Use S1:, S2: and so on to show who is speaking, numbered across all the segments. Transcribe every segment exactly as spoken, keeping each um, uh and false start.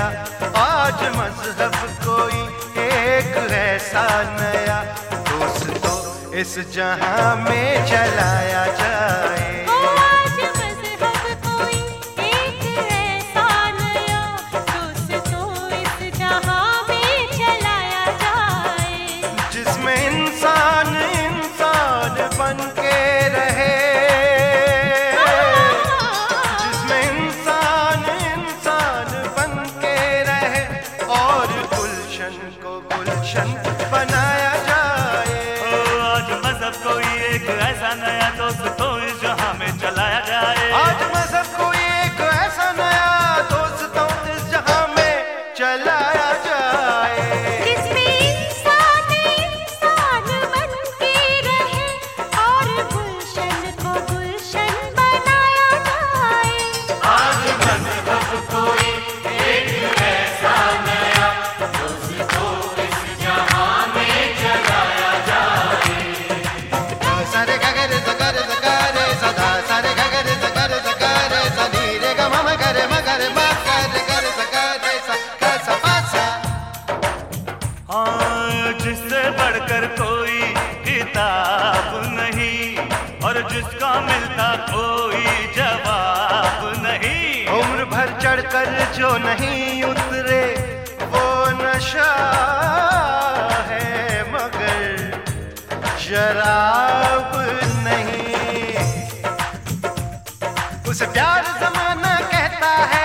S1: आज मजहब कोई एक ऐसा नया, दोस्तों इस जहां में चलाया जाए। बनाया जाए।
S2: ओ आज मजहब कोई एक ऐसा नया दोस्तों इस जहां में चलाया जाए।
S1: आज मजहब कोई एक ऐसा नया दोस्तों इस जहां में चलाया जाए।
S3: जिसमें इंसान इंसान बन के रहे और गुलशन को गुलशन बनाया जाए।
S4: आज मजहब कोई एक ऐसा नया दोस्तों इस जहां में चलाया जाए।
S1: सारे गगर जगर जगरे सदा सारे गगर जगर जगरे सनी रे ग म गर म गर म गर गर जगरे सा ग सा पा सा।
S2: हाँ, जिससे बढ़कर कोई किताब नहीं और जिसका मिलता कोई जवाब नहीं।
S1: उम्र भर चढ़कर जो नहीं उतरे वो नशा है मगर शराब नहीं। उसे प्यार जमाना कहता है,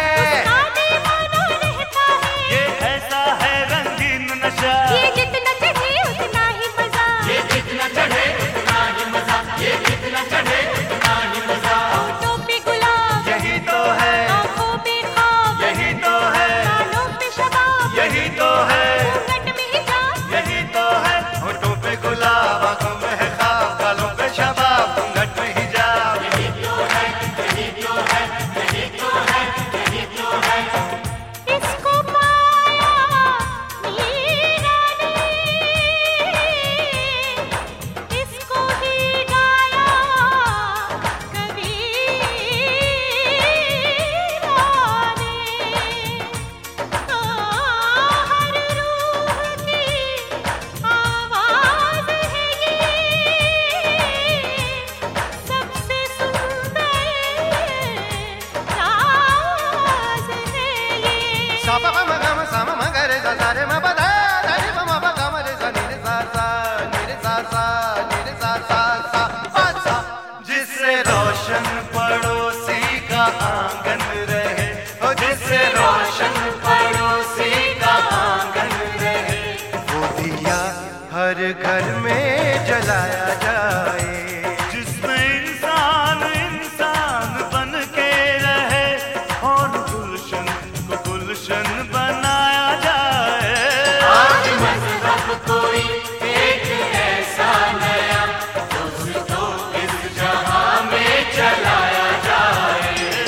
S2: ये ऐसा है रंगीन नशा।
S3: ये जितना चढ़े उतना ही मजा,
S4: ये जितना चढ़े उतना ही मजा, ये जितना चढ़े उतना ही मजा।
S3: होठों पे गुलाब
S1: यही तो है,
S3: आँखों पे ख्वाब,
S1: यही तो है,
S3: गालों पे शबाब,
S1: यही तो है,
S3: घूंघट में हिजाब,
S1: यही तो है। होठों पे गुलाब, आंखों में है ख्वाब, गालों पे शबाब, घूंघट में हिजाब।
S4: यही तो है, यही तो है, यही तो है, यही तो है।
S3: इसको पाया मीरा ने, इसको ही गाया कबीरा ने। हर रूह की आवाज़ है ये, सबसे सुंदर राज है ये।
S1: सा पा पा म ग म सा म म ग रे सा सा रे म प धा धा रे प म प ग म रे सा नि रे सा सा नि रे सा सा नि रे सा सा सा पा सा। जिससे रोशन पड़ोसी का आंगन रहे, ओ जिससे रोशन पड़ोसी का आंगन रहे, वो दिया हर घर में जलाया जाए।
S2: जिसमें इंसान इंसान बन के रहे और गुलशन को गुलशन बनाया जाए।
S4: आज मजहब कोई एक ऐसा नया दोस्तों इस जहां में चलाया जाए।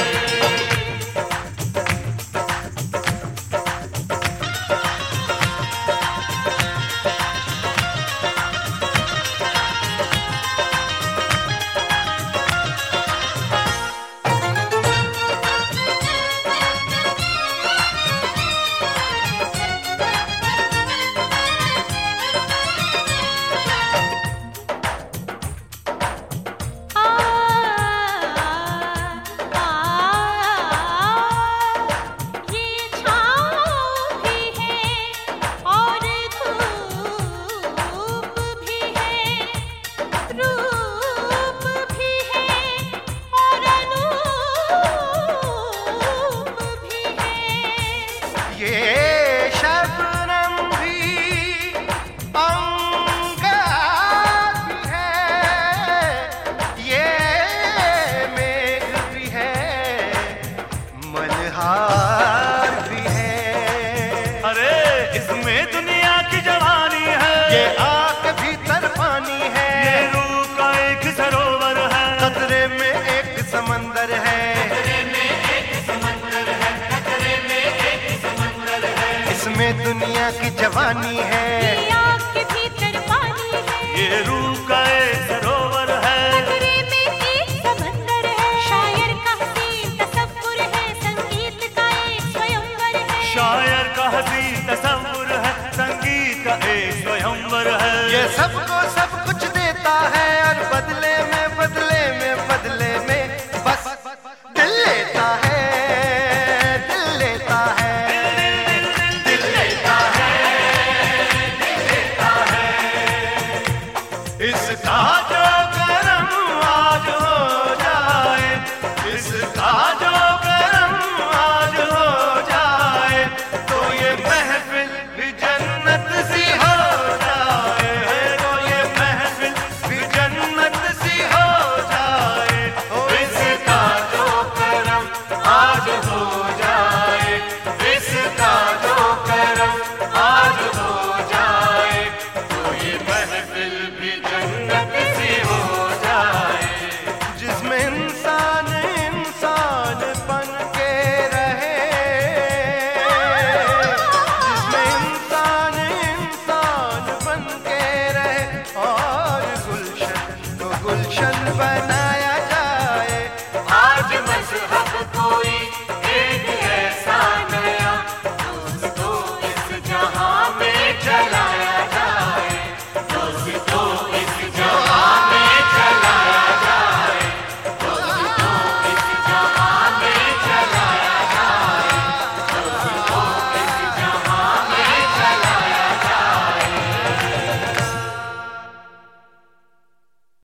S1: में दुनिया की जवानी है,
S3: ये आग के भीतर पानी है,
S2: ये रूह का एक सरोवर है,
S3: खतरे में एक समंदर है, शायर का हसीन तसव्वुर है, संगीत का एक स्वयंवर है,
S2: शायर हसी